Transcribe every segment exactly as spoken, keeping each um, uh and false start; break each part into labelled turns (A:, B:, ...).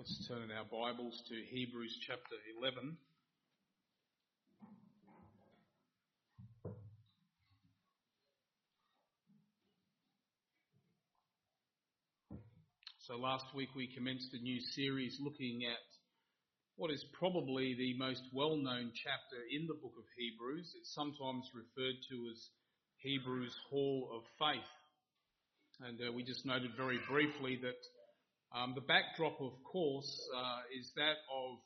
A: Let's turn in our Bibles to Hebrews chapter eleven. So last week we commenced a new series looking at what is probably the most well-known chapter in the book of Hebrews. It's sometimes referred to as Hebrews' Hall of Faith. And uh, we just noted very briefly that Um, the backdrop, of course, uh, is that of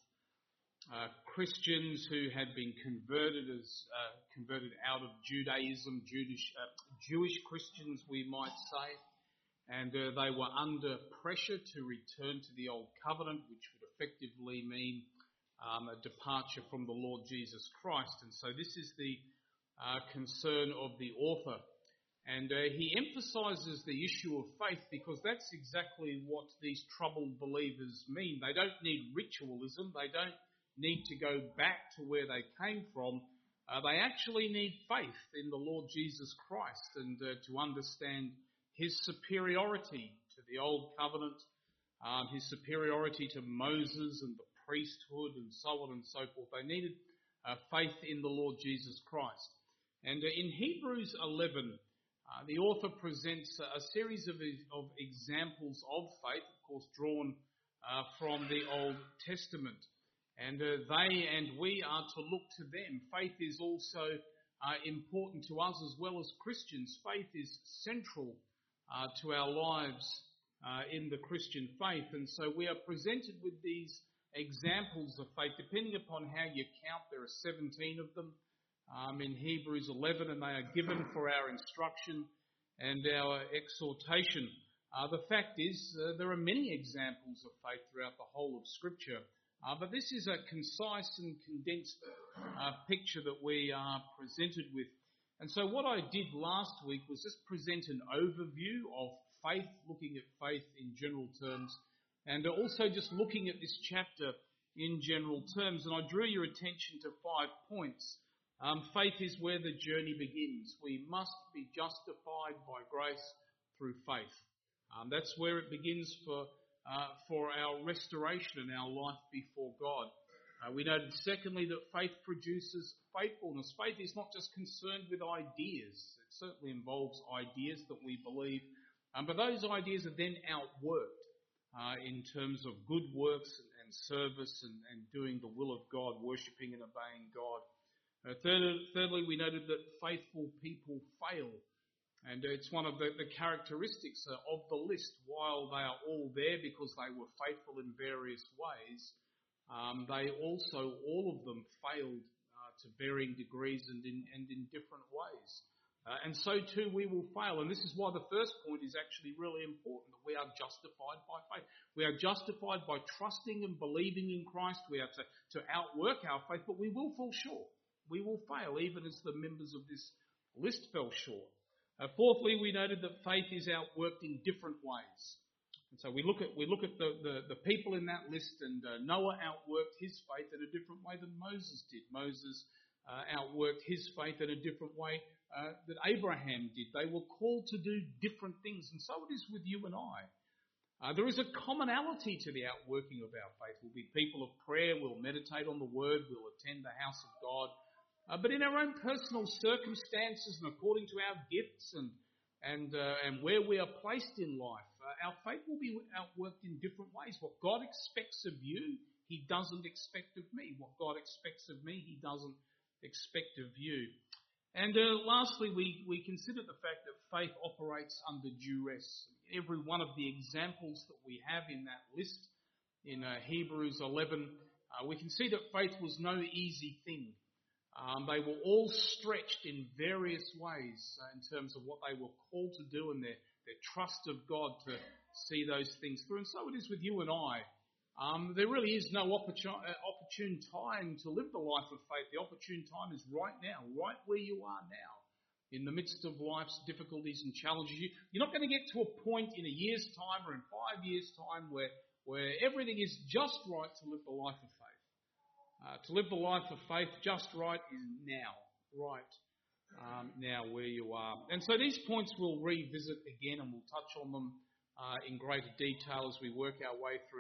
A: uh, Christians who had been converted as uh, converted out of Judaism, Jewish, uh, Jewish Christians, we might say, and uh, they were under pressure to return to the Old Covenant, which would effectively mean um, a departure from the Lord Jesus Christ. And so this is the uh, concern of the author. And uh, he emphasises the issue of faith because that's exactly what these troubled believers mean. They don't need ritualism. They don't need to go back to where they came from. Uh, they actually need faith in the Lord Jesus Christ and uh, to understand his superiority to the Old Covenant, um, his superiority to Moses and the priesthood and so on and so forth. They needed uh, faith in the Lord Jesus Christ. And uh, in Hebrews eleven, Uh, the author presents a series of, of examples of faith, of course, drawn uh, from the Old Testament. And uh, they and we are to look to them. Faith is also uh, important to us as well as Christians. Faith is central uh, to our lives uh, in the Christian faith. And so we are presented with these examples of faith. Depending upon how you count, there are seventeen of them. Um, in Hebrews eleven, and they are given for our instruction and our exhortation. Uh, the fact is, uh, there are many examples of faith throughout the whole of Scripture, uh, but this is a concise and condensed uh, picture that we are presented with. And so what I did last week was just present an overview of faith, looking at faith in general terms, and also just looking at this chapter in general terms. And I drew your attention to five points. Um, faith is where the journey begins. We must be justified by grace through faith. Um, that's where it begins for uh, for our restoration and our life before God. Uh, we noted, secondly, that faith produces faithfulness. Faith is not just concerned with ideas. It certainly involves ideas that we believe, um, but those ideas are then outworked uh, in terms of good works and, and service and, and doing the will of God, worshipping and obeying God. Uh, third, thirdly, we noted that faithful people fail. And it's one of the, the characteristics uh, of the list. While they are all there because they were faithful in various ways, um, they also, all of them, failed uh, to varying degrees and in, and in different ways. Uh, and so too we will fail. And this is why the first point is actually really important, that we are justified by faith. We are justified by trusting and believing in Christ. We are to, to outwork our faith, but we will fall short. We will fail, even as the members of this list fell short. Uh, fourthly, we noted that faith is outworked in different ways. And so we look at we look at the, the, the people in that list, and uh, Noah outworked his faith in a different way than Moses did. Moses uh, outworked his faith in a different way uh, that Abraham did. They were called to do different things, and so it is with you and I. Uh, there is a commonality to the outworking of our faith. We'll be people of prayer, we'll meditate on the Word, we'll attend the house of God. Uh, but in our own personal circumstances and according to our gifts and and uh, and where we are placed in life, uh, our faith will be outworked in different ways. What God expects of you, he doesn't expect of me. What God expects of me, he doesn't expect of you. And uh, lastly, we, we consider the fact that faith operates under duress. Every one of the examples that we have in that list in uh, Hebrews eleven, uh, we can see that faith was no easy thing. Um, they were all stretched in various ways uh, in terms of what they were called to do and their, their trust of God to see those things through. And so it is with you and I. Um, there really is no opportune, uh, opportune time to live the life of faith. The opportune time is right now, right where you are now, in the midst of life's difficulties and challenges. You, you're not going to get to a point in a year's time or in five years' time where, where everything is just right to live the life of faith. Uh, to live the life of faith just right is now, right um, now where you are. And so these points we'll revisit again, and we'll touch on them uh, in greater detail as we work our way through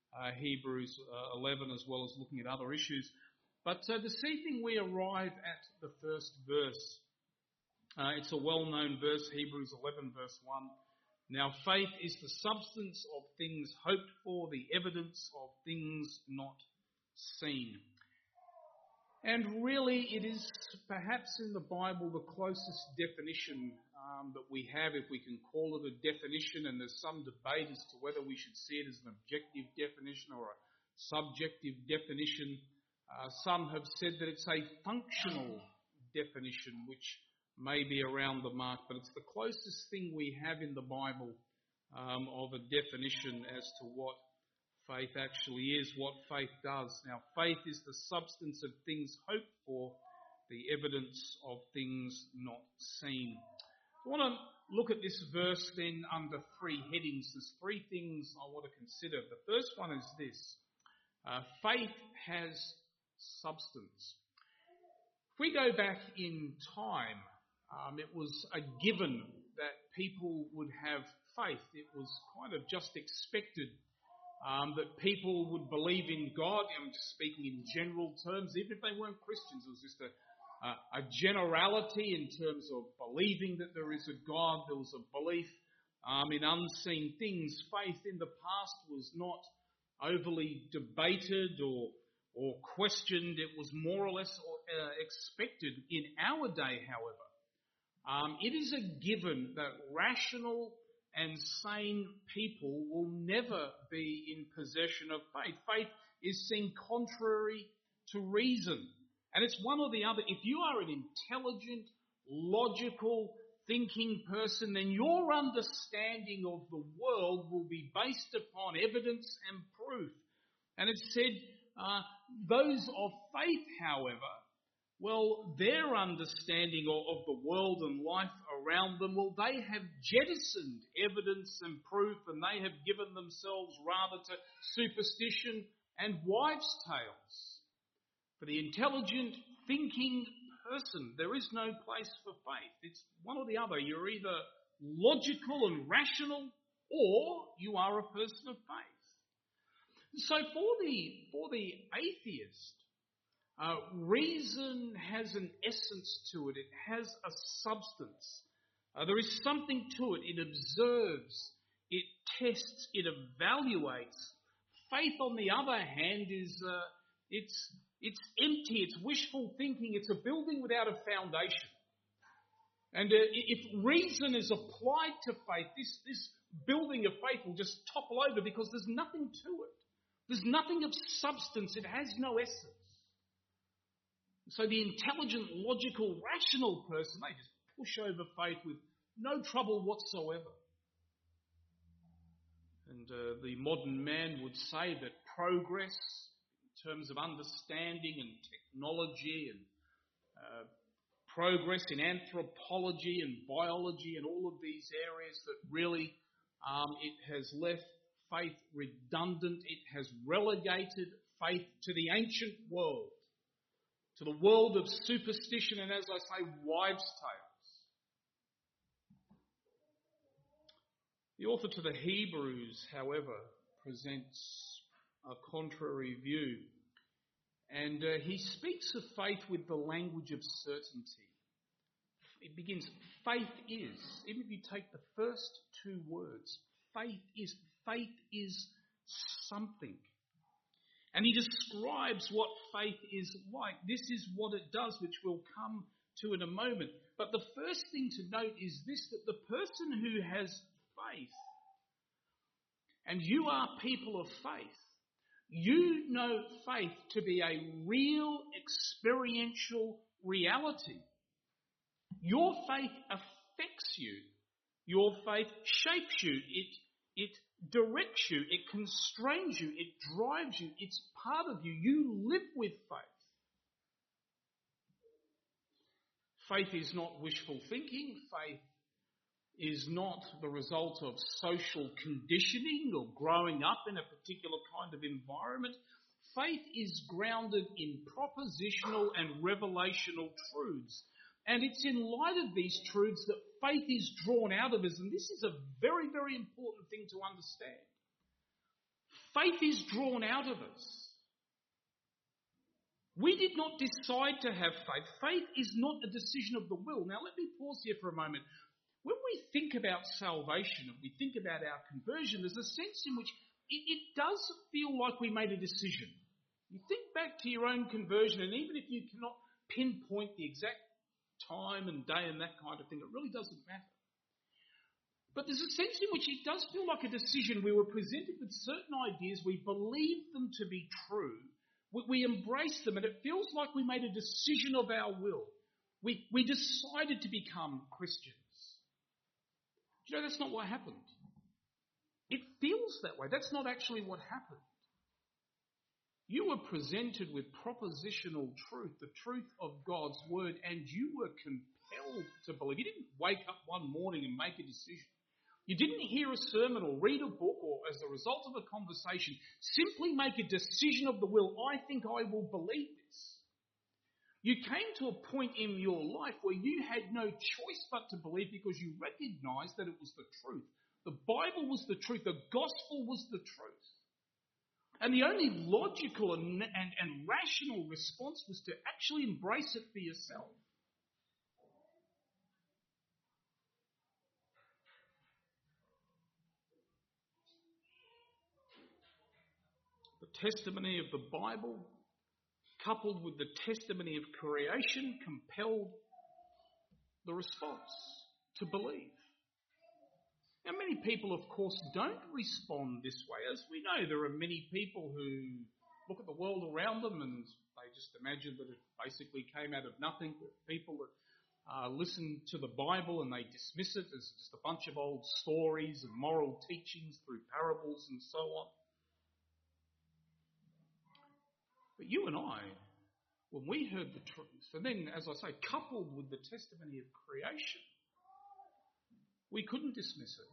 A: uh, Hebrews uh, eleven, as well as looking at other issues. But uh, this evening we arrive at the first verse. Uh, it's a well-known verse, Hebrews eleven, verse one. Now faith is the substance of things hoped for, the evidence of things not seen. And really it is perhaps in the Bible the closest definition um, that we have, if we can call it a definition, and there's some debate as to whether we should see it as an objective definition or a subjective definition. Uh, some have said that it's a functional definition, which may be around the mark, but it's the closest thing we have in the Bible um, of a definition as to what faith actually is, what faith does. Now, faith is the substance of things hoped for, the evidence of things not seen. I want to look at this verse then under three headings. There's three things I want to consider. The first one is this. Uh, faith has substance. If we go back in time, Um, it was a given that people would have faith. It was kind of just expected um, that people would believe in God. I'm just speaking in general terms, even if they weren't Christians. It was just a, a, a generality in terms of believing that there is a God. There was a belief um, in unseen things. Faith in the past was not overly debated or or questioned. It was more or less uh, expected. In our day, however, Um, it is a given that rational and sane people will never be in possession of faith. Faith is seen contrary to reason. And it's one or the other. If you are an intelligent, logical, thinking person, then your understanding of the world will be based upon evidence and proof. And it said, uh, those of faith, however, well, their understanding of, of the world and life around them, well, they have jettisoned evidence and proof, and they have given themselves rather to superstition and wives' tales. For the intelligent, thinking person, there is no place for faith. It's one or the other. You're either logical and rational, or you are a person of faith. So for the, for the atheist, Uh, reason has an essence to it. It has a substance. Uh, there is something to it. It observes, it tests, it evaluates. Faith, on the other hand, is uh, it's it's empty. It's wishful thinking. It's a building without a foundation. And uh, if reason is applied to faith, this this building of faith will just topple over because there's nothing to it. There's nothing of substance. It has no essence. So the intelligent, logical, rational person, they just push over faith with no trouble whatsoever. And uh, the modern man would say that progress in terms of understanding and technology and uh, progress in anthropology and biology and all of these areas, that really um, it has left faith redundant. It has relegated faith to the ancient world, to the world of superstition and, as I say, wives' tales. The author to the Hebrews, however, presents a contrary view. And uh, he speaks of faith with the language of certainty. It begins, faith is. Even if you take the first two words, faith is. Faith is something. And he describes what faith is like. This is what it does, which we'll come to in a moment. But the first thing to note is this, that the person who has faith, and you are people of faith, you know faith to be a real experiential reality. Your faith affects you. Your faith shapes you. It, it directs you, it constrains you, it drives you, it's part of you. You live with faith. Faith is not wishful thinking. Faith is not the result of social conditioning or growing up in a particular kind of environment. Faith is grounded in propositional and revelational truths. And it's in light of these truths that faith is drawn out of us. And this is a very, very important thing to understand. Faith is drawn out of us. We did not decide to have faith. Faith is not a decision of the will. Now let me pause here for a moment. When we think about salvation and we think about our conversion, there's a sense in which it, it does feel like we made a decision. You think back to your own conversion, and even if you cannot pinpoint the exact time and day and that kind of thing, it really doesn't matter. But there's a sense in which it does feel like a decision. We were presented with certain ideas, we believed them to be true, we, we embraced them, and it feels like we made a decision of our will. We, we decided to become Christians. You know, that's not what happened. It feels that way. That's not actually what happened. You were presented with propositional truth, the truth of God's word, and you were compelled to believe. You didn't wake up one morning and make a decision. You didn't hear a sermon or read a book or, as a result of a conversation, simply make a decision of the will. I think I will believe this. You came to a point in your life where you had no choice but to believe because you recognized that it was the truth. The Bible was the truth. The gospel was the truth. And the only logical and, and, and rational response was to actually embrace it for yourself. The testimony of the Bible, coupled with the testimony of creation, compelled the response to believe. Now, many people, of course, don't respond this way. As we know, there are many people who look at the world around them and they just imagine that it basically came out of nothing. People that uh, listen to the Bible and they dismiss it as just a bunch of old stories and moral teachings through parables and so on. But you and I, when we heard the truth, and then, as I say, coupled with the testimony of creation, we couldn't dismiss it.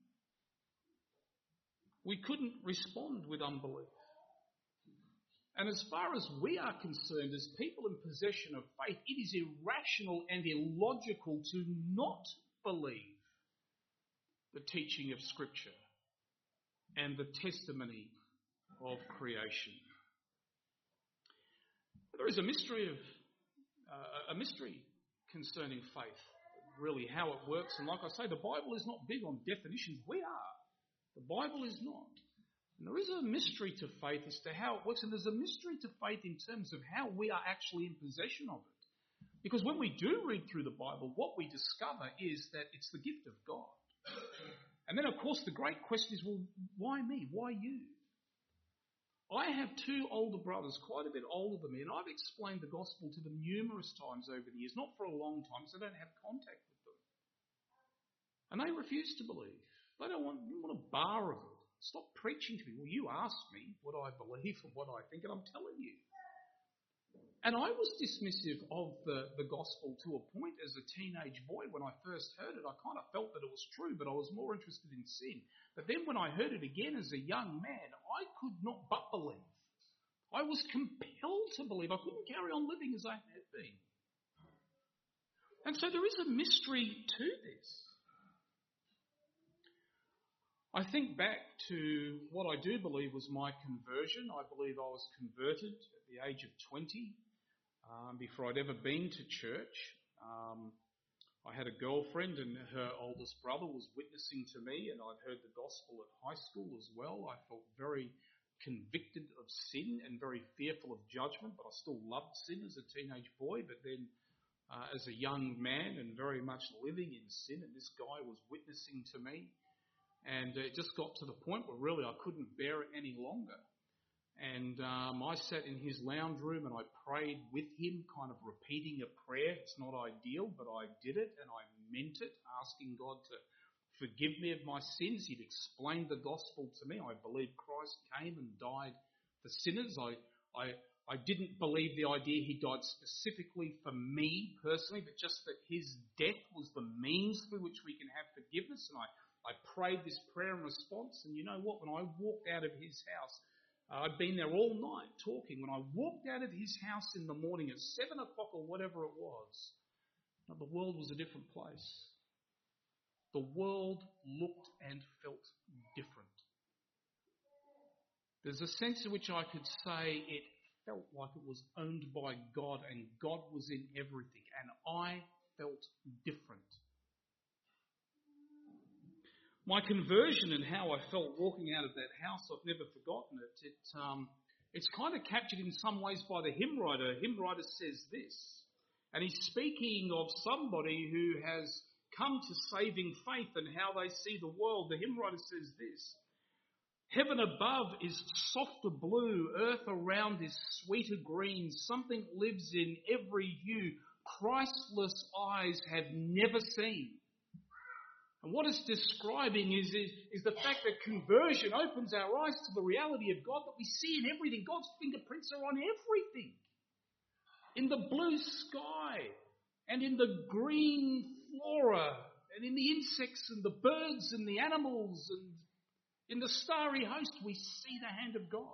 A: We couldn't respond with unbelief. And as far as we are concerned, as people in possession of faith, it is irrational and illogical to not believe the teaching of Scripture and the testimony of creation. There is a mystery of uh, a mystery concerning faith, really how it works. And like I say, the Bible is not big on definitions. We are. The Bible is not. And there is a mystery to faith as to how it works, and there's a mystery to faith in terms of how we are actually in possession of it. Because when we do read through the Bible, what we discover is that it's the gift of God. And then, of course, the great question is, well, why me? Why you? I have two older brothers, quite a bit older than me, and I've explained the gospel to them numerous times over the years, not for a long time, so I don't have contact with them. And they refuse to believe. They don't want, they want a bar of it. Stop preaching to me. Well, you asked me what I believe and what I think, and I'm telling you. And I was dismissive of the, the gospel to a point as a teenage boy. When I first heard it, I kind of felt that it was true, but I was more interested in sin. But then when I heard it again as a young man, I could not but believe. I was compelled to believe. I couldn't carry on living as I had been. And so there is a mystery to this. I think back to what I do believe was my conversion. I believe I was converted at the age of twenty, um, before I'd ever been to church. Um, I had a girlfriend and her oldest brother was witnessing to me, and I'd heard the gospel at high school as well. I felt very convicted of sin and very fearful of judgment, but I still loved sin as a teenage boy. But then uh, as a young man and very much living in sin, and this guy was witnessing to me, and it just got to the point where really I couldn't bear it any longer. And um, I sat in his lounge room and I prayed with him, kind of repeating a prayer. It's not ideal, but I did it and I meant it, asking God to forgive me of my sins. He'd explained the gospel to me. I believed Christ came and died for sinners. I, I, I didn't believe the idea he died specifically for me personally, but just that his death was the means through which we can have forgiveness. And I I prayed this prayer in response, and you know what? When I walked out of his house, uh, I'd been there all night talking. When I walked out of his house in the morning at seven o'clock or whatever it was, you know, the world was a different place. The world looked and felt different. There's a sense in which I could say it felt like it was owned by God and God was in everything, and I felt different. My conversion and how I felt walking out of that house, I've never forgotten it. It um, it's kind of captured in some ways by the hymn writer. The hymn writer says this, and he's speaking of somebody who has come to saving faith and how they see the world. The hymn writer says this: heaven above is softer blue, earth around is sweeter green, something lives in every hue Christless eyes have never seen. And what it's describing is, is, is the fact that conversion opens our eyes to the reality of God that we see in everything. God's fingerprints are on everything. In the blue sky, and in the green flora, and in the insects and the birds and the animals, and in the starry host, we see the hand of God.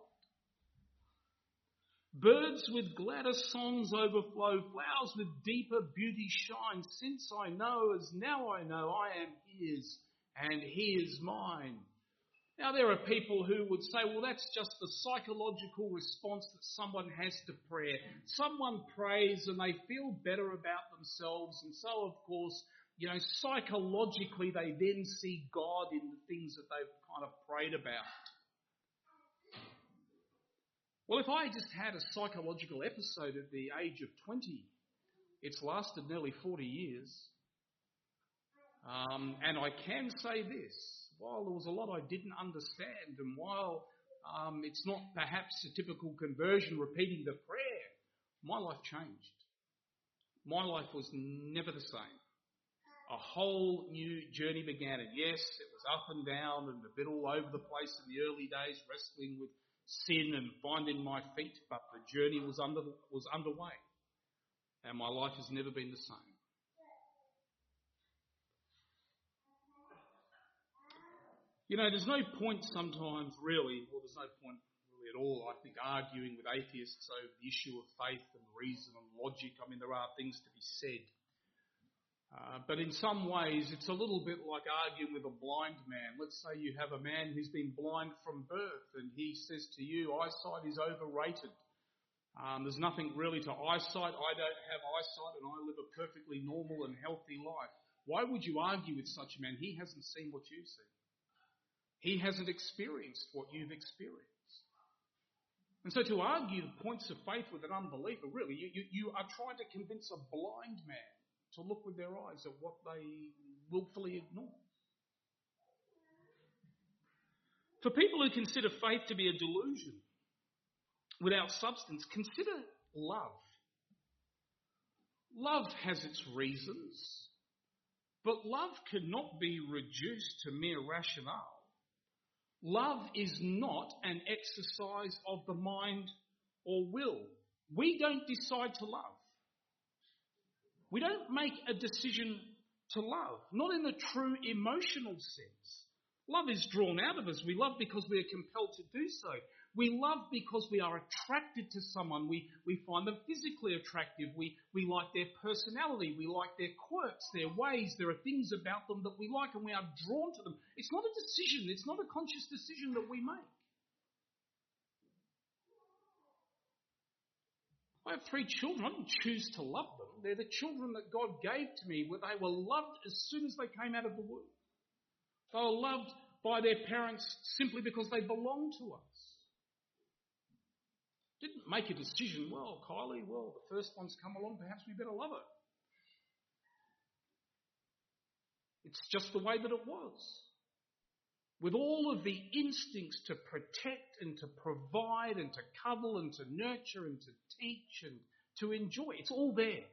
A: Birds with gladder songs overflow, flowers with deeper beauty shine. Since I know, as now I know, I am His and He is mine. Now there are people who would say, well, that's just the psychological response that someone has to prayer. Someone prays and they feel better about themselves, and so of course, you know, psychologically they then see God in the things that they've kind of prayed about. Well, if I just had a psychological episode at the age of twenty, it's lasted nearly forty years. Um, and I can say this, while there was a lot I didn't understand, and while um, it's not perhaps a typical conversion repeating the prayer, my life changed. My life was never the same. A whole new journey began. And yes, it was up and down and a bit all over the place in the early days, wrestling with sin and finding my feet, but the journey was under was underway, and my life has never been the same. You know, there's no point sometimes really, or there's no point really at all, I think, arguing with atheists over the issue of faith and reason and logic. I mean, there are things to be said. Uh, but in some ways, it's a little bit like arguing with a blind man. Let's say you have a man who's been blind from birth and he says to you, eyesight is overrated. Um, there's nothing really to eyesight. I don't have eyesight and I live a perfectly normal and healthy life. Why would you argue with such a man? He hasn't seen what you've seen. He hasn't experienced what you've experienced. And so to argue the points of faith with an unbeliever, really, you, you, you are trying to convince a blind man to look with their eyes at what they willfully ignore. For people who consider faith to be a delusion without substance, consider love. Love has its reasons, but love cannot be reduced to mere rationale. Love is not an exercise of the mind or will. We don't decide to love. We don't make a decision to love, not in the true emotional sense. Love is drawn out of us. We love because we are compelled to do so. We love because we are attracted to someone. We, we find them physically attractive. We, we like their personality. We like their quirks, their ways. There are things about them that we like and we are drawn to them. It's not a decision. It's not a conscious decision that we make. I have three children. I didn't choose to love them. They're the children that God gave to me. Where they were loved as soon as they came out of the womb. They were loved by their parents simply because they belonged to us. Didn't make a decision, well, Kylie, well, the first one's come along, perhaps we better love her. It's just the way that it was. With all of the instincts to protect and to provide and to cuddle and to nurture and to teach and to enjoy. It's all there.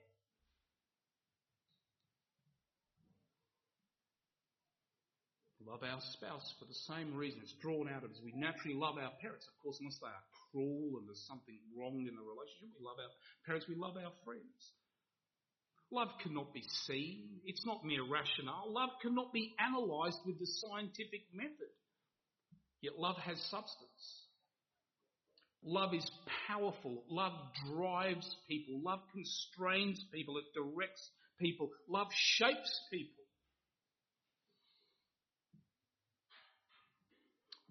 A: Love our spouse for the same reason. It's drawn out of us. We naturally love our parents, of course, unless they are cruel and there's something wrong in the relationship. We love our parents. We love our friends. Love cannot be seen. It's not mere rationale. Love cannot be analysed with the scientific method. Yet love has substance. Love is powerful. Love drives people. Love constrains people. It directs people. Love shapes people.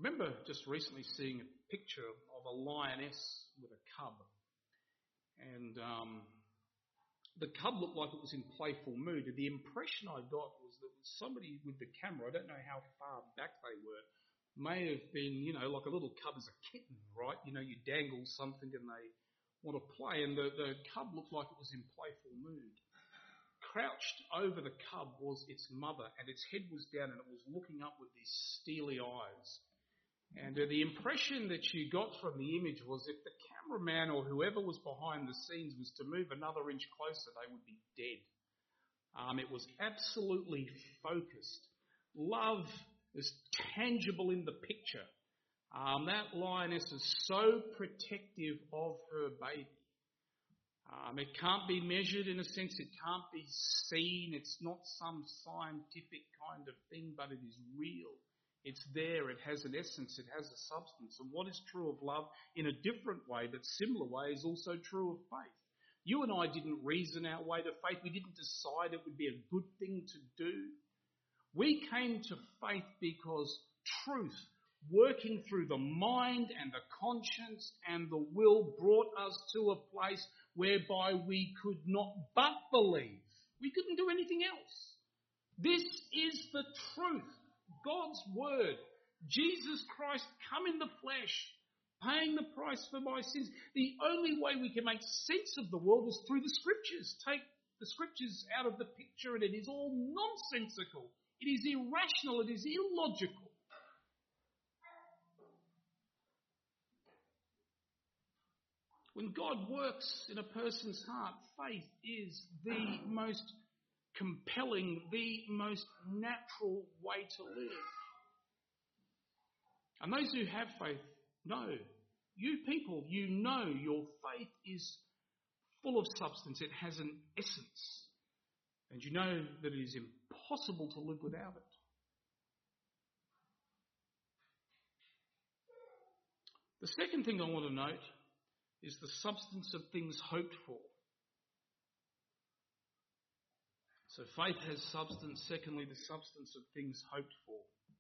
A: remember just recently seeing a picture of a lioness with a cub. And um, the cub looked like it was in playful mood. And the impression I got was that somebody with the camera, I don't know how far back they were, may have been, you know, like a little cub is a kitten, right? You know, you dangle something and they want to play. And the, the cub looked like it was in playful mood. Crouched over the cub was its mother, and its head was down and it was looking up with these steely eyes. And uh, the impression that you got from the image was if the cameraman or whoever was behind the scenes was to move another inch closer, they would be dead. Um, it was absolutely focused. Love is tangible in the picture. Um, that lioness is so protective of her baby. Um, it can't be measured in a sense. It can't be seen. It's not some scientific kind of thing, but it is real. It's there. It has an essence. It has a substance. And what is true of love in a different way, but similar way, is also true of faith. You and I didn't reason our way to faith. We didn't decide it would be a good thing to do. We came to faith because truth, working through the mind and the conscience and the will, brought us to a place whereby we could not but believe. We couldn't do anything else. This is the truth. God's word. Jesus Christ come in the flesh, paying the price for my sins. The only way we can make sense of the world is through the scriptures. Take the scriptures out of the picture and it is all nonsensical. It is irrational. It is illogical. When God works in a person's heart, faith is the most compelling, the most natural way to live. And those who have faith know. You people, you know your faith is full of substance. It has an essence. And you know that it is impossible to live without it. The second thing I want to note is the substance of things hoped for. So faith has substance. Secondly, the substance of things hoped for.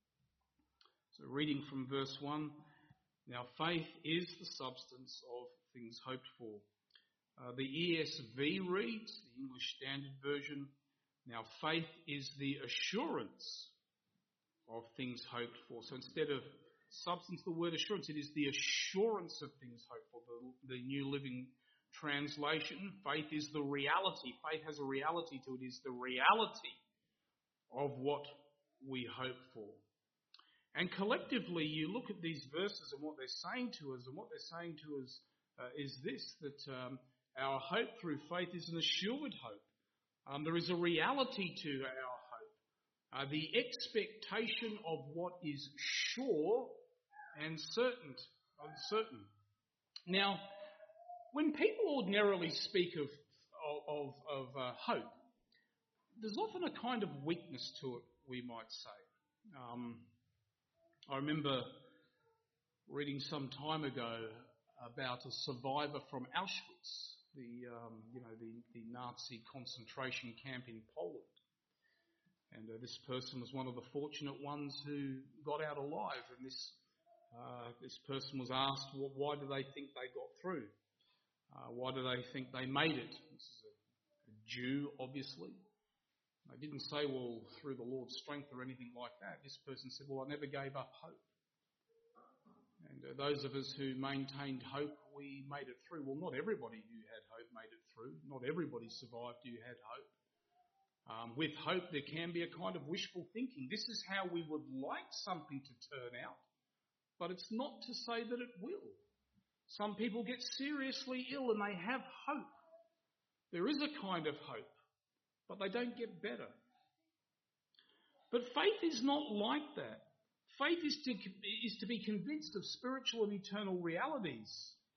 A: So reading from verse one, now faith is the substance of things hoped for. Uh, the E S V reads, the English Standard Version, now faith is the assurance of things hoped for. So instead of substance, the word assurance, it is the assurance of things hoped for. The, the New Living Translation, faith is the reality. Faith has a reality to it. It is the reality of what we hope for. And collectively, you look at these verses and what they're saying to us, and what they're saying to us uh, is this, that um, our hope through faith is an assured hope. Um, there is a reality to our hope. Uh, the expectation of what is sure and certain. Uncertain. Now, when people ordinarily speak of of, of uh, hope, there's often a kind of weakness to it, we might say. Um, I remember reading some time ago about a survivor from Auschwitz, the um, you know the, the Nazi concentration camp in Poland. And uh, this person was one of the fortunate ones who got out alive. And this uh, this person was asked, well, why do they think they got through? Uh, why do they think they made it? This is a, a Jew, obviously. They didn't say, well, through the Lord's strength or anything like that. This person said, well, I never gave up hope. And uh, those of us who maintained hope, we made it through. Well, not everybody who had hope made it through. Not everybody survived who had hope. Um, with hope, there can be a kind of wishful thinking. This is how we would like something to turn out, but it's not to say that it will. Some people get seriously ill and they have hope. There is a kind of hope, but they don't get better. But faith is not like that. Faith is to, is to be convinced of spiritual and eternal realities.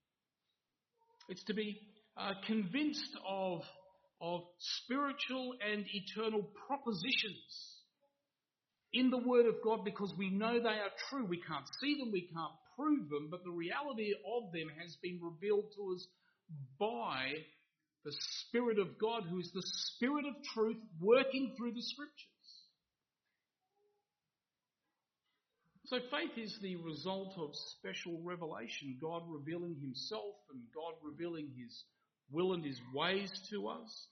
A: It's to be uh, convinced of of spiritual and eternal propositions in the Word of God, because we know they are true. We can't see them, we can't prove them, but the reality of them has been revealed to us by the Spirit of God, who is the Spirit of truth working through the Scriptures. So faith is the result of special revelation, God revealing himself and God revealing his will and his ways to us.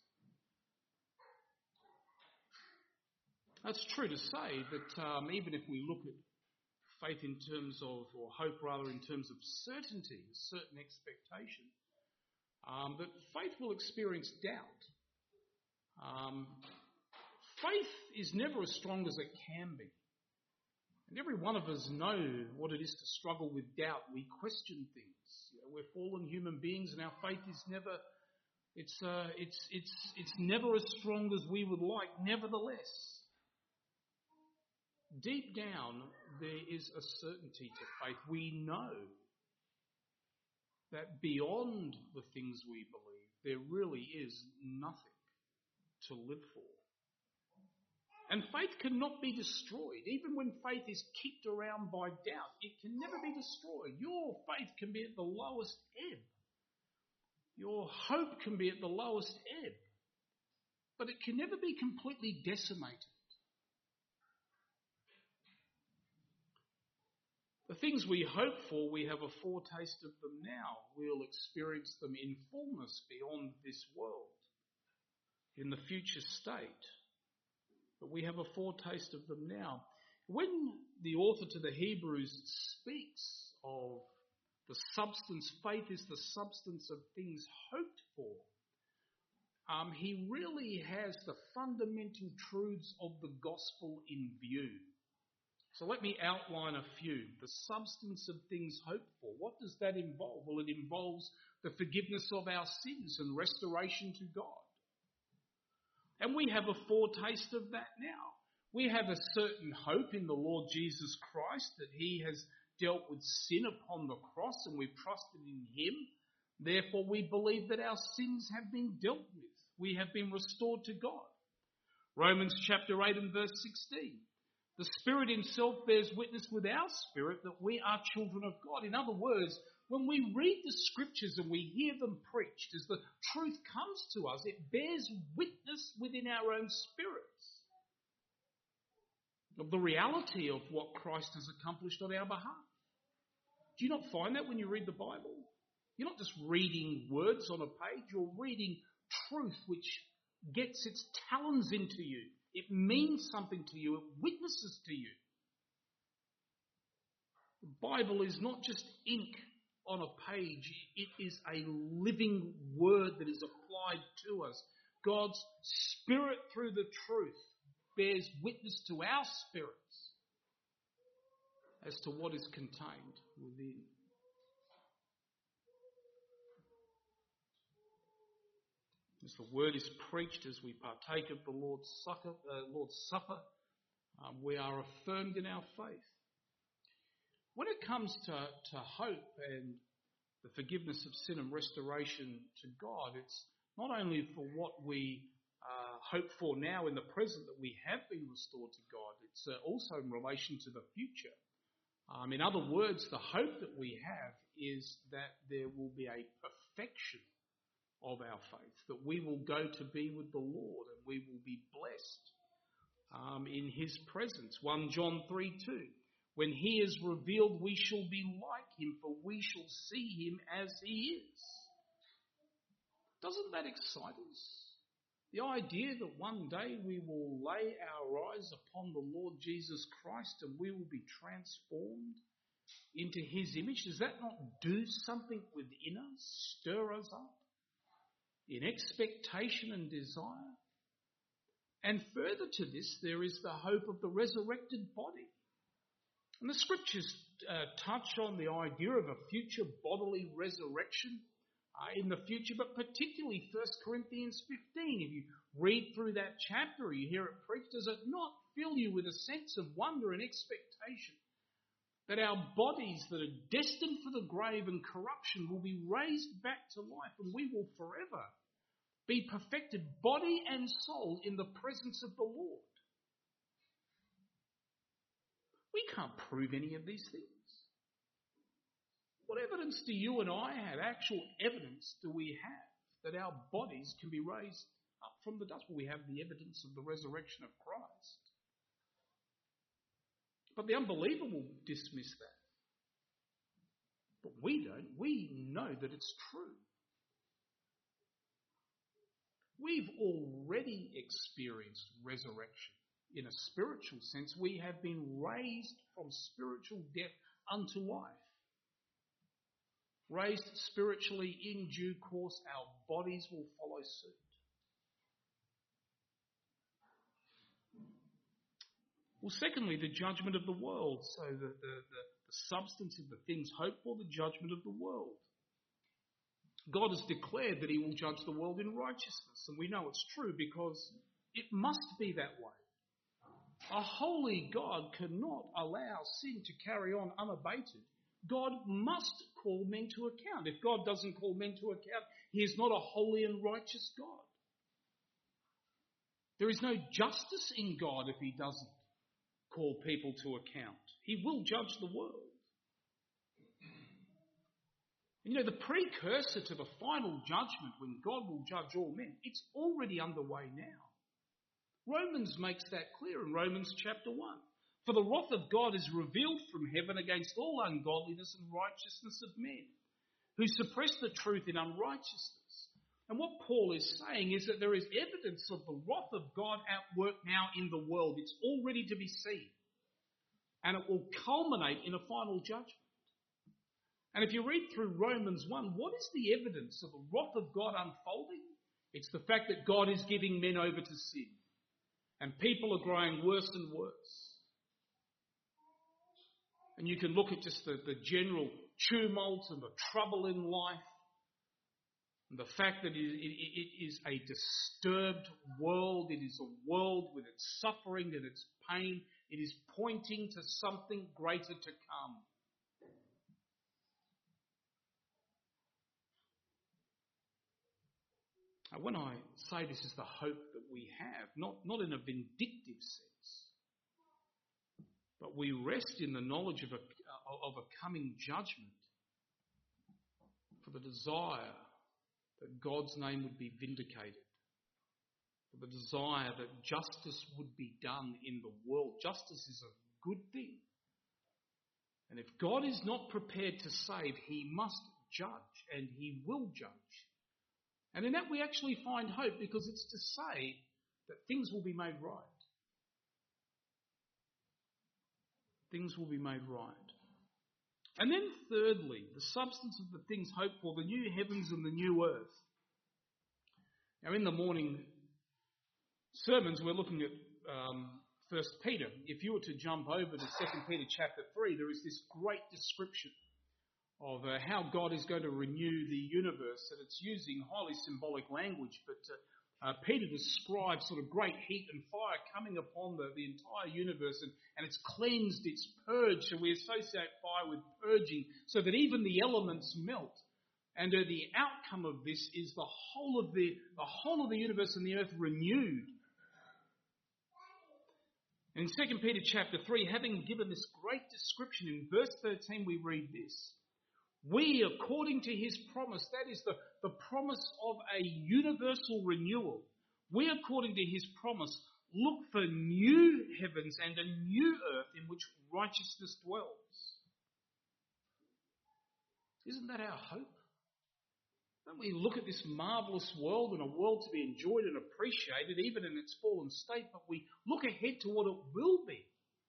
A: That's true to say that um, even if we look at faith in terms of, or hope rather, in terms of certainty, certain expectation, um, that faith will experience doubt. Um, faith is never as strong as it can be. And every one of us know what it is to struggle with doubt. We question things. You know, we're fallen human beings, and our faith is never, it's, uh, it's, it's, it's never as strong as we would like. Nevertheless, deep down, there is a certainty to faith. We know that beyond the things we believe, there really is nothing to live for. And faith cannot be destroyed. Even when faith is kicked around by doubt, it can never be destroyed. Your faith can be at the lowest ebb. Your hope can be at the lowest ebb. But it can never be completely decimated. The things we hope for, we have a foretaste of them now. We'll experience them in fullness beyond this world, in the future state. But we have a foretaste of them now. When the author to the Hebrews speaks of the substance, faith is the substance of things hoped for, um, he really has the fundamental truths of the gospel in view. So let me outline a few. The substance of things hoped for. What does that involve? Well, it involves the forgiveness of our sins and restoration to God. And we have a foretaste of that now. We have a certain hope in the Lord Jesus Christ that he has dealt with sin upon the cross and we've trusted in him. Therefore, we believe that our sins have been dealt with. We have been restored to God. Romans chapter eight and verse sixteen. The Spirit himself bears witness with our spirit that we are children of God. In other words, when we read the scriptures and we hear them preached, as the truth comes to us, it bears witness within our own spirits of the reality of what Christ has accomplished on our behalf. Do you not find that when you read the Bible? You're not just reading words on a page, you're reading truth which gets its talons into you. It means something to you. It witnesses to you. The Bible is not just ink on a page. It is a living word that is applied to us. God's Spirit through the truth bears witness to our spirits as to what is contained within. As the word is preached, as we partake of the Lord's Supper, uh, Lord's Supper um, we are affirmed in our faith. When it comes to, to hope and the forgiveness of sin and restoration to God, it's not only for what we uh, hope for now in the present that we have been restored to God, it's uh, also in relation to the future. Um, in other words, the hope that we have is that there will be a perfection of our faith, that we will go to be with the Lord and we will be blessed um, in his presence. First John three two, when he is revealed we shall be like him, for we shall see him as he is. Doesn't that excite us? The idea that one day we will lay our eyes upon the Lord Jesus Christ and we will be transformed into his image, does that not do something within us, stir us up in expectation and desire? And further to this, there is the hope of the resurrected body. And the scriptures uh, touch on the idea of a future bodily resurrection uh, in the future, but particularly First Corinthians fifteen. If you read through that chapter or you hear it preached, does it not fill you with a sense of wonder and expectation that our bodies that are destined for the grave and corruption will be raised back to life and we will forever be perfected, body and soul, in the presence of the Lord? We can't prove any of these things. What evidence do you and I have, actual evidence do we have that our bodies can be raised up from the dust? Well, we have the evidence of the resurrection of Christ. But the unbeliever will dismiss that. But we don't. We know that it's true. We've already experienced resurrection. In a spiritual sense, we have been raised from spiritual death unto life. Raised spiritually in due course, our bodies will follow suit. Well, secondly, the judgment of the world. So the, the, the, the substance of the things hoped for, the judgment of the world. God has declared that he will judge the world in righteousness, and we know it's true because it must be that way. A holy God cannot allow sin to carry on unabated. God must call men to account. If God doesn't call men to account, he is not a holy and righteous God. There is no justice in God if he doesn't call people to account. He will judge the world. You know, the precursor to the final judgment when God will judge all men, it's already underway now. Romans makes that clear in Romans chapter one. For the wrath of God is revealed from heaven against all ungodliness and righteousness of men, who suppress the truth in unrighteousness. And what Paul is saying is that there is evidence of the wrath of God at work now in the world. It's already to be seen. And it will culminate in a final judgment. And if you read through Romans one, what is the evidence of the wrath of God unfolding? It's the fact that God is giving men over to sin. And people are growing worse and worse. And you can look at just the, the general tumult and the trouble in life. And the fact that it, it, it is a disturbed world. It is a world with its suffering and its pain. It is pointing to something greater to come. When I say this is the hope that we have, not, not in a vindictive sense, but we rest in the knowledge of a, of a coming judgment for the desire that God's name would be vindicated, for the desire that justice would be done in the world. Justice is a good thing. And if God is not prepared to save, he must judge, and he will judge. And in that we actually find hope, because it's to say that things will be made right. Things will be made right. And then thirdly, the substance of the things hoped for, the new heavens and the new earth. Now in the morning sermons we're looking at um, First Peter. If you were to jump over to Second Peter chapter three, there is this great description of uh, how God is going to renew the universe, and it's using highly symbolic language, but uh, uh, Peter describes sort of great heat and fire coming upon the, the entire universe, and, and it's cleansed, it's purged, and we associate fire with purging, so that even the elements melt. And uh, the outcome of this is the whole of the, the whole of the universe and the earth renewed. In Second Peter chapter three, having given this great description, in verse thirteen we read this: we, according to his promise, that is the, the promise of a universal renewal, we, according to his promise, look for new heavens and a new earth in which righteousness dwells. Isn't that our hope? Don't we look at this marvellous world, and a world to be enjoyed and appreciated, even in its fallen state, but we look ahead to what it will be.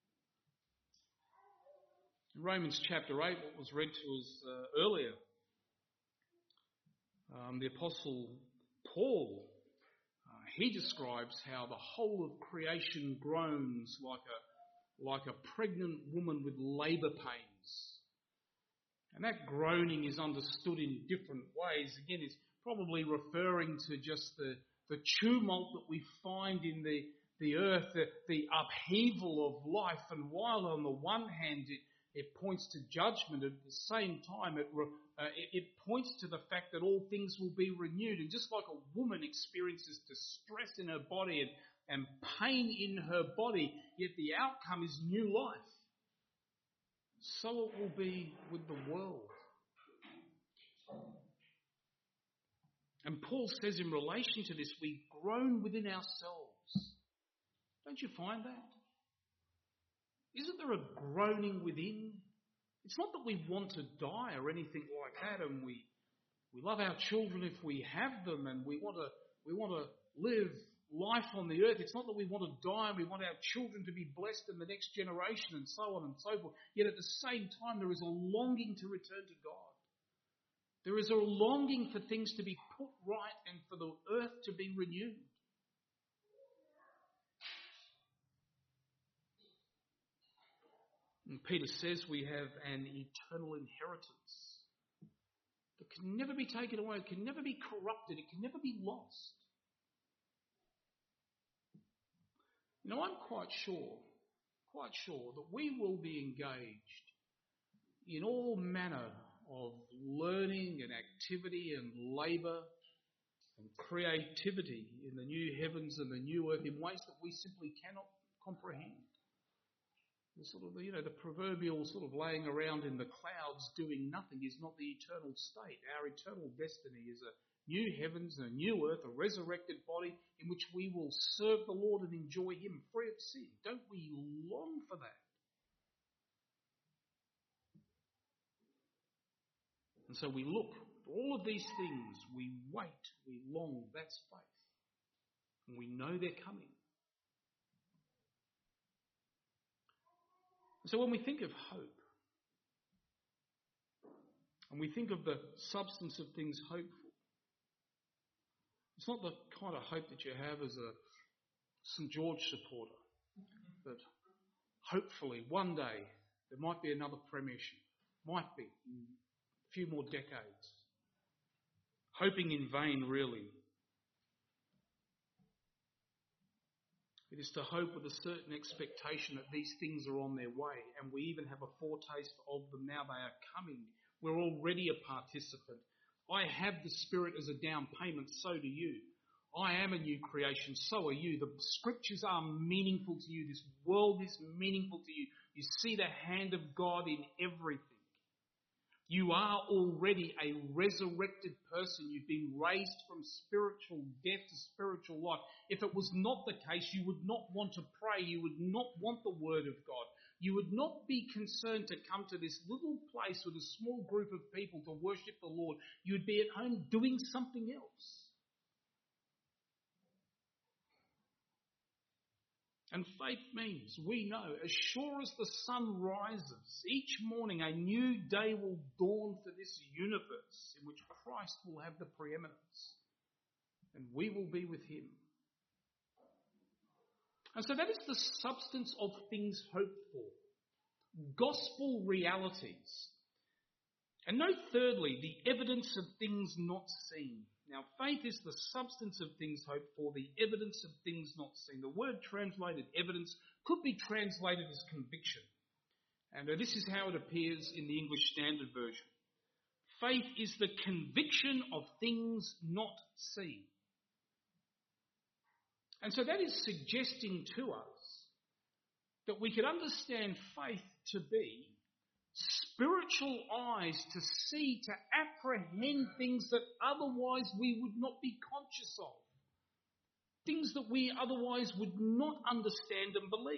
A: In Romans chapter eight, what was read to us uh, earlier, um, the Apostle Paul, uh, he describes how the whole of creation groans like a, like a pregnant woman with labour pains. And that groaning is understood in different ways. Again, it's probably referring to just the, the tumult that we find in the, the earth, the, the upheaval of life. And while on the one hand it It points to judgment, at the same time it, uh, it, it points to the fact that all things will be renewed. And just like a woman experiences distress in her body and, and pain in her body, yet the outcome is new life, so it will be with the world. And Paul says in relation to this, we groan within ourselves. Don't you find that? Isn't there a groaning within? It's not that we want to die or anything like that, and we we love our children if we have them, and we want to we want to live life on the earth. It's not that we want to die and we want our children to be blessed in the next generation and so on and so forth. Yet at the same time, there is a longing to return to God. There is a longing for things to be put right and for the earth to be renewed. And Peter says we have an eternal inheritance that can never be taken away, it can never be corrupted, it can never be lost. You know, I'm quite sure, quite sure that we will be engaged in all manner of learning and activity and labour and creativity in the new heavens and the new earth in ways that we simply cannot comprehend. The sort of, you know, the proverbial sort of laying around in the clouds doing nothing is not the eternal state. Our eternal destiny is a new heavens and a new earth, a resurrected body in which we will serve the Lord and enjoy Him free of sin. Don't we long for that? And so we look for all of these things, we wait, we long, that's faith. And we know they're coming. So when we think of hope, and we think of the substance of things hoped for, it's not the kind of hope that you have as a St George supporter, that hopefully one day there might be another premiership, might be in a few more decades. Hoping in vain, really. It is to hope with a certain expectation that these things are on their way, and we even have a foretaste of them now. They are coming. We're already a participant. I have the Spirit as a down payment, so do you. I am a new creation, so are you. The Scriptures are meaningful to you. This world is meaningful to you. You see the hand of God in everything. You are already a resurrected person. You've been raised from spiritual death to spiritual life. If it was not the case, you would not want to pray. You would not want the Word of God. You would not be concerned to come to this little place with a small group of people to worship the Lord. You'd be at home doing something else. And faith means, we know, as sure as the sun rises, each morning a new day will dawn for this universe in which Christ will have the preeminence and we will be with Him. And so that is the substance of things hoped for. Gospel realities. And note thirdly, the evidence of things not seen. Now, faith is the substance of things hoped for, the evidence of things not seen. The word translated evidence could be translated as conviction. And uh, this is how it appears in the English Standard Version. Faith is the conviction of things not seen. And so that is suggesting to us that we could understand faith to be spiritual eyes to see, to apprehend things that otherwise we would not be conscious of. Things that we otherwise would not understand and believe.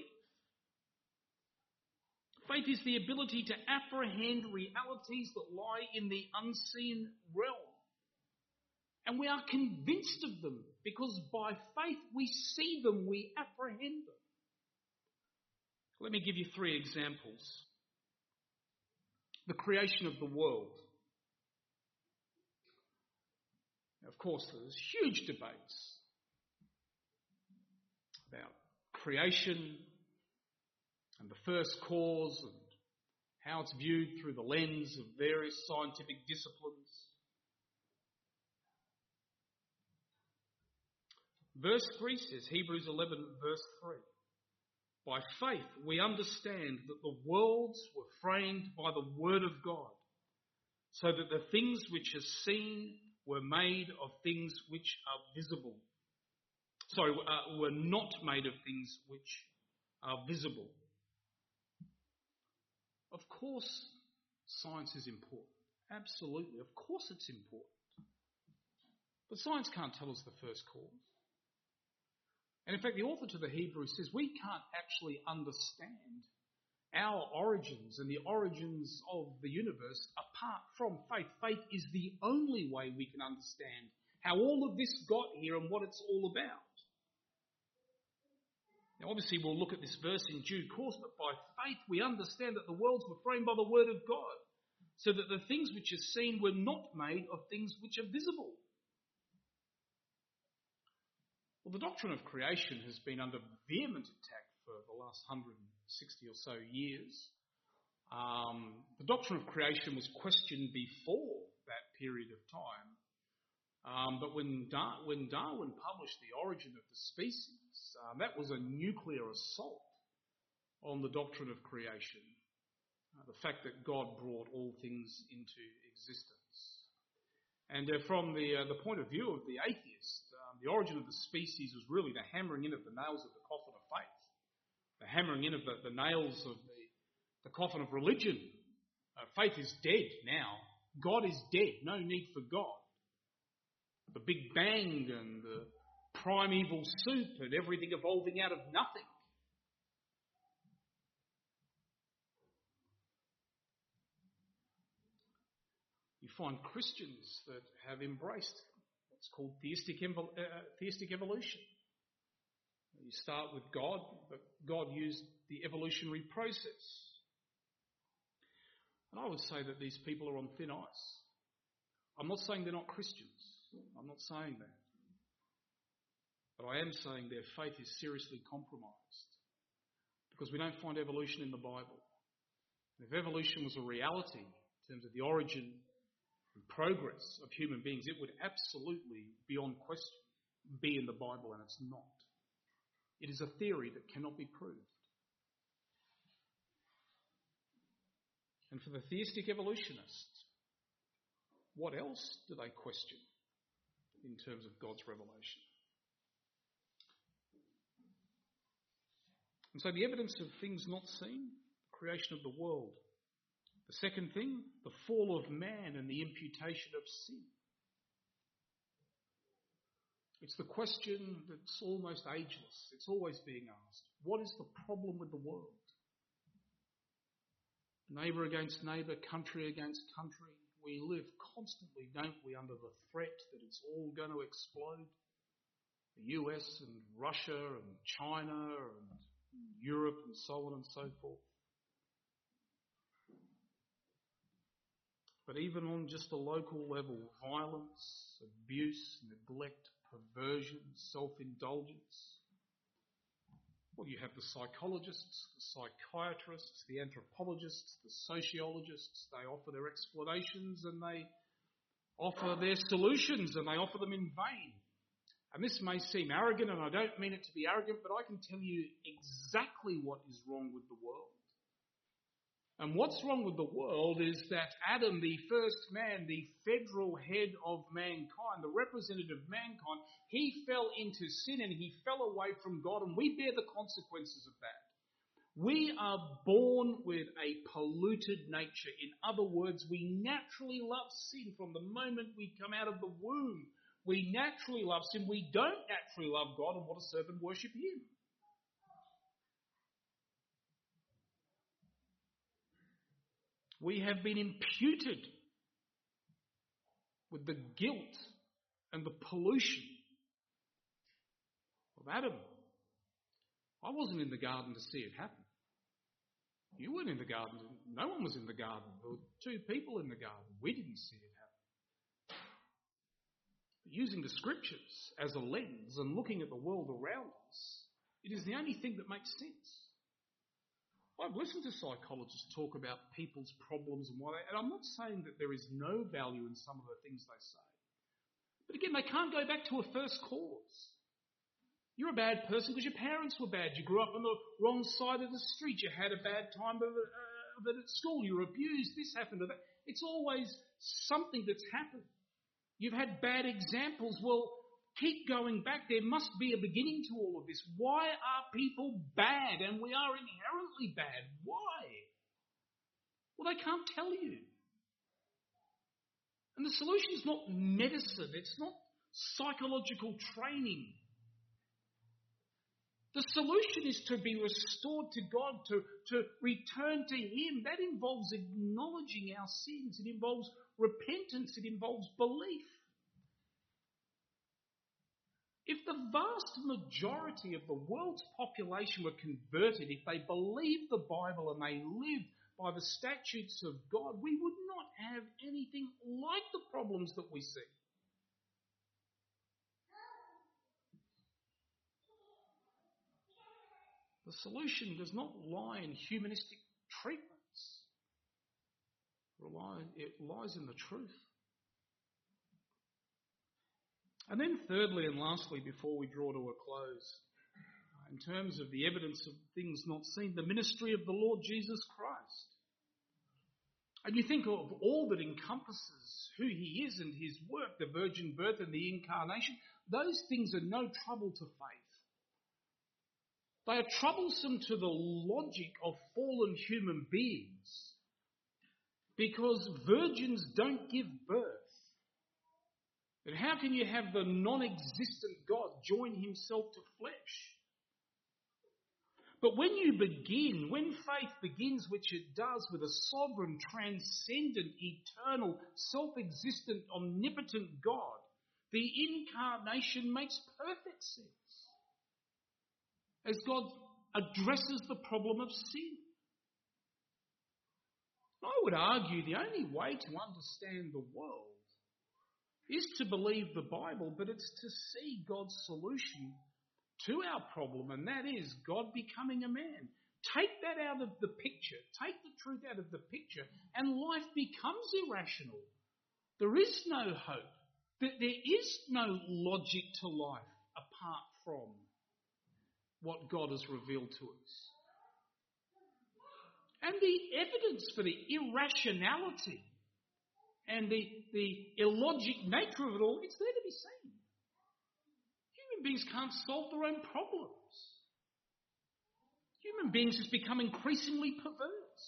A: Faith is the ability to apprehend realities that lie in the unseen realm. And we are convinced of them because by faith we see them, we apprehend them. Let me give you three examples. The creation of the world. Now, of course, there's huge debates about creation and the first cause and how it's viewed through the lens of various scientific disciplines. Verse three says, Hebrews eleven, verse three, by faith we understand that the worlds were framed by the word of God, so that the things which are seen were made of things which are visible. Sorry, uh, were not made of things which are visible. Of course, science is important. Absolutely. Of course it's important. But science can't tell us the first cause. And in fact, the author to the Hebrews says we can't actually understand our origins and the origins of the universe apart from faith. Faith is the only way we can understand how all of this got here and what it's all about. Now, obviously, we'll look at this verse in due course, but by faith we understand that the worlds were framed by the word of God, so that the things which are seen were not made of things which are visible. Well, the doctrine of creation has been under vehement attack for the last one hundred sixty or so years. Um, the doctrine of creation was questioned before that period of time. Um, but when, Dar- when Darwin published The Origin of the Species, um, that was a nuclear assault on the doctrine of creation. Uh, the fact that God brought all things into existence. And uh, from the uh, the point of view of the atheist, um, The Origin of the Species was really the hammering in of the nails of the coffin of faith. The hammering in of the, the nails of the, the coffin of religion. Uh, faith is dead now. God is dead. No need for God. The Big Bang and the primeval soup and everything evolving out of nothing. You find Christians that have embraced what's called theistic, evol- uh, theistic evolution. You start with God, but God used the evolutionary process. And I would say that these people are on thin ice. I'm not saying they're not Christians. I'm not saying that. But I am saying their faith is seriously compromised because we don't find evolution in the Bible. If evolution was a reality in terms of the origin and progress of human beings, it would absolutely, beyond question, be in the Bible, and it's not. It is a theory that cannot be proved. And for the theistic evolutionists, what else do they question in terms of God's revelation? And so the evidence of things not seen, the creation of the world. The second thing, the fall of man and the imputation of sin. It's the question that's almost ageless. It's always being asked. What is the problem with the world? Neighbour against neighbour, country against country. We live constantly, don't we, under the threat that it's all going to explode. The U S and Russia and China and Europe and so on and so forth. But even on just a local level, violence, abuse, neglect, perversion, self-indulgence. Well, you have the psychologists, the psychiatrists, the anthropologists, the sociologists. They offer their explanations and they offer their solutions and they offer them in vain. And this may seem arrogant, and I don't mean it to be arrogant, but I can tell you exactly what is wrong with the world. And what's wrong with the world is that Adam, the first man, the federal head of mankind, the representative of mankind, he fell into sin and he fell away from God, and we bear the consequences of that. We are born with a polluted nature. In other words, we naturally love sin from the moment we come out of the womb. We naturally love sin. We don't naturally love God and want to serve and worship Him. We have been imputed with the guilt and the pollution of Adam. I wasn't in the garden to see it happen. You weren't in the garden. No one was in the garden. There were two people in the garden. We didn't see it happen. But using the scriptures as a lens and looking at the world around us, it is the only thing that makes sense. I've listened to psychologists talk about people's problems and why they, and I'm not saying that there is no value in some of the things they say. But again, they can't go back to a first cause. You're a bad person because your parents were bad. You grew up on the wrong side of the street. You had a bad time of it, uh, of it at school. You were abused. This happened to that. It's always something that's happened. You've had bad examples. Well, keep going back. There must be a beginning to all of this. Why are people bad? And we are inherently bad. Why? Well, they can't tell you. And the solution is not medicine. It's not psychological training. The solution is to be restored to God, to, to return to Him. That involves acknowledging our sins. It involves repentance. It involves belief. If the vast majority of the world's population were converted, if they believed the Bible and they lived by the statutes of God, we would not have anything like the problems that we see. The solution does not lie in humanistic treatments. It lies in the truth. And then thirdly and lastly, before we draw to a close, in terms of the evidence of things not seen, the ministry of the Lord Jesus Christ. And you think of all that encompasses who He is and His work, the virgin birth and the incarnation, those things are no trouble to faith. They are troublesome to the logic of fallen human beings because virgins don't give birth. And how can you have the non-existent God join Himself to flesh? But when you begin, when faith begins, which it does, with a sovereign, transcendent, eternal, self-existent, omnipotent God, the incarnation makes perfect sense as God addresses the problem of sin. I would argue the only way to understand the world is to believe the Bible, but it's to see God's solution to our problem, and that is God becoming a man. Take that out of the picture, take the truth out of the picture, and life becomes irrational. There is no hope. There is no logic to life apart from what God has revealed to us. And the evidence for the irrationality and the, the illogic nature of it all, it's there to be seen. Human beings can't solve their own problems. Human beings just become increasingly perverse.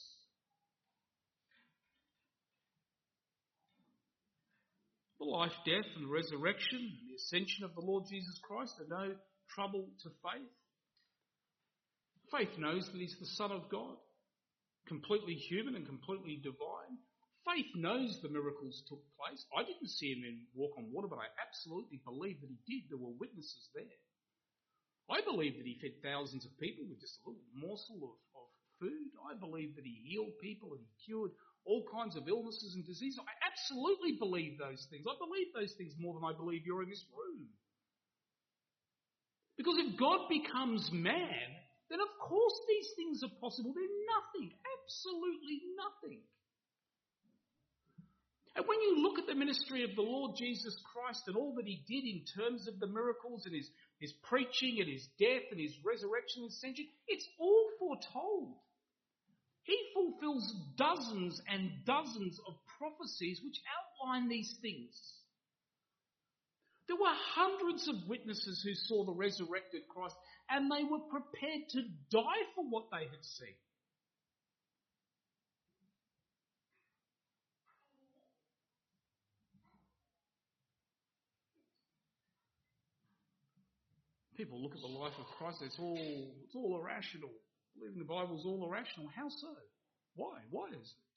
A: The life, death and resurrection and the ascension of the Lord Jesus Christ are no trouble to faith. Faith knows that He's the Son of God, completely human and completely divine. Faith knows the miracles took place. I didn't see Him in walk on water, but I absolutely believe that He did. There were witnesses there. I believe that He fed thousands of people with just a little morsel of, of food. I believe that He healed people and He cured all kinds of illnesses and diseases. I absolutely believe those things. I believe those things more than I believe you're in this room. Because if God becomes man, then of course these things are possible. They're nothing, absolutely nothing. And when you look at the ministry of the Lord Jesus Christ and all that He did in terms of the miracles and His, his preaching and His death and His resurrection and ascension, it's all foretold. He fulfills dozens and dozens of prophecies which outline these things. There were hundreds of witnesses who saw the resurrected Christ, and they were prepared to die for what they had seen. People look at the life of Christ, it's all, it's all irrational. Believing the Bible is all irrational. How so? Why? Why is it?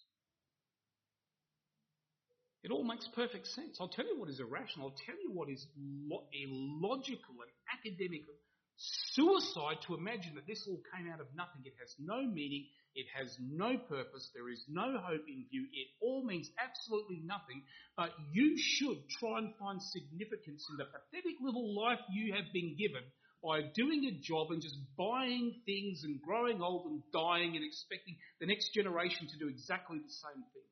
A: It all makes perfect sense. I'll tell you what is irrational. I'll tell you what is lo- illogical and academic suicide to imagine that this all came out of nothing. It has no meaning. It has no purpose. There is no hope in view. It all means absolutely nothing. But you should try and find significance in the pathetic little life you have been given by doing a job and just buying things and growing old and dying and expecting the next generation to do exactly the same thing.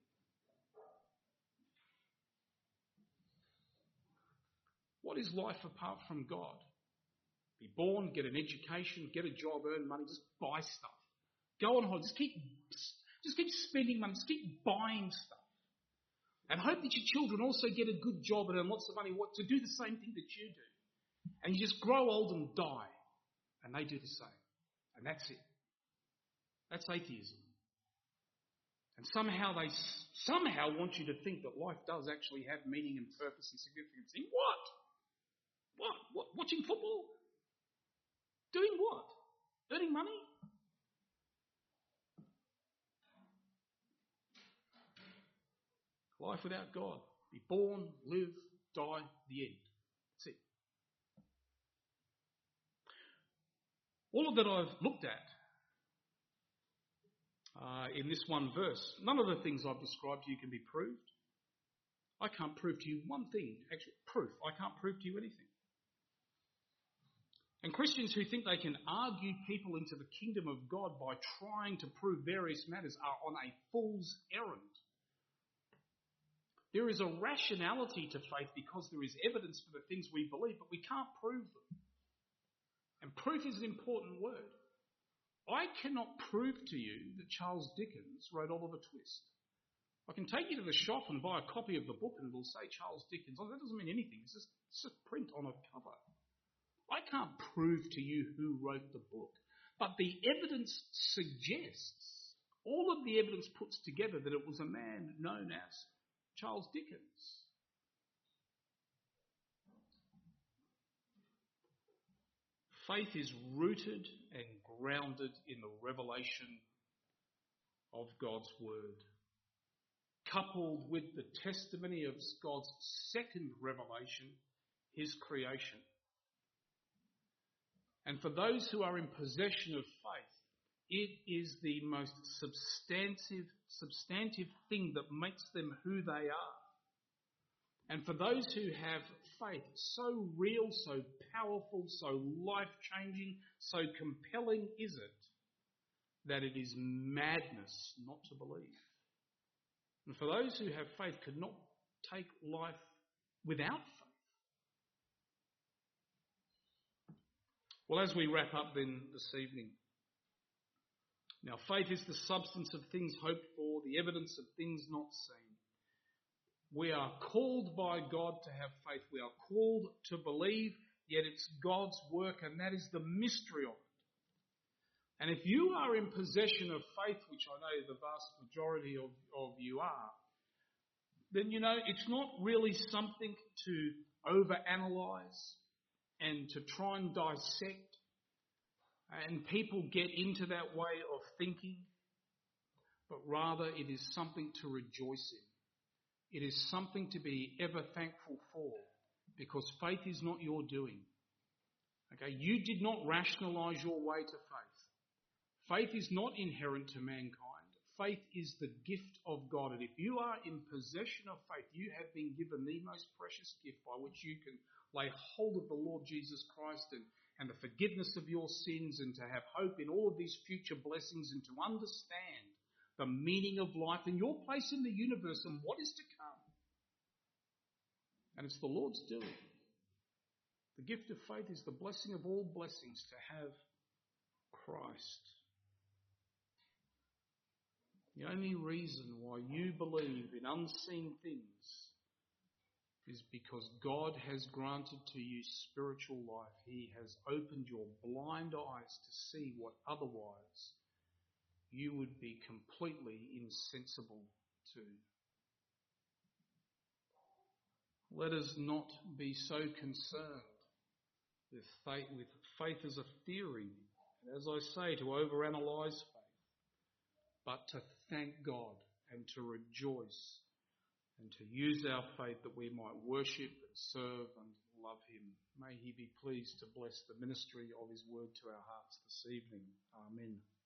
A: What is life apart from God? Be born, get an education, get a job, earn money, just buy stuff. Go on holiday, just keep, just keep spending money, just keep buying stuff. And hope that your children also get a good job and earn lots of money what, to do the same thing that you do. And you just grow old and die. And they do the same. And that's it. That's atheism. And somehow they somehow want you to think that life does actually have meaning and purpose and significance. In what? What? What? Watching football? Doing what? Earning money? Life without God. Be born, live, die, the end. That's it. All of that I've looked at uh, in this one verse, none of the things I've described to you can be proved. I can't prove to you one thing. Actually, proof. I can't prove to you anything. And Christians who think they can argue people into the kingdom of God by trying to prove various matters are on a fool's errand. There is a rationality to faith because there is evidence for the things we believe, but we can't prove them. And proof is an important word. I cannot prove to you that Charles Dickens wrote Oliver Twist. I can take you to the shop and buy a copy of the book and it'll say Charles Dickens. Oh, that doesn't mean anything. It's just, it's just print on a cover. I can't prove to you who wrote the book. But the evidence suggests, all of the evidence puts together that it was a man known as Charles Dickens. Faith is rooted and grounded in the revelation of God's word, coupled with the testimony of God's second revelation, his creation. And for those who are in possession of faith, it is the most substantive, substantive thing that makes them who they are. And for those who have faith so real, so powerful, so life-changing, so compelling is it that it is madness not to believe. And for those who have faith could not take life without faith. Well, as we wrap up then this evening, now faith is the substance of things hoped for, the evidence of things not seen. We are called by God to have faith. We are called to believe, yet it's God's work, and that is the mystery of it. And if you are in possession of faith, which I know the vast majority of, of you are, then, you know, it's not really something to overanalyze and to try and dissect. And people get into that way of thinking, but rather it is something to rejoice in. It is something to be ever thankful for, because faith is not your doing. Okay, you did not rationalise your way to faith. Faith is not inherent to mankind. Faith is the gift of God. And if you are in possession of faith, you have been given the most precious gift by which you can lay hold of the Lord Jesus Christ and, and the forgiveness of your sins, and to have hope in all of these future blessings, and to understand the meaning of life and your place in the universe and what is to come. And it's the Lord's doing. The gift of faith is the blessing of all blessings, to have Christ. The only reason why you believe in unseen things is because God has granted to you spiritual life. He has opened your blind eyes to see what otherwise you would be completely insensible to. Let us not be so concerned with faith, with faith as a theory, and as I say, to overanalyze faith, but to thank God and to rejoice and to use our faith that we might worship and serve and love him. May he be pleased to bless the ministry of his word to our hearts this evening. Amen.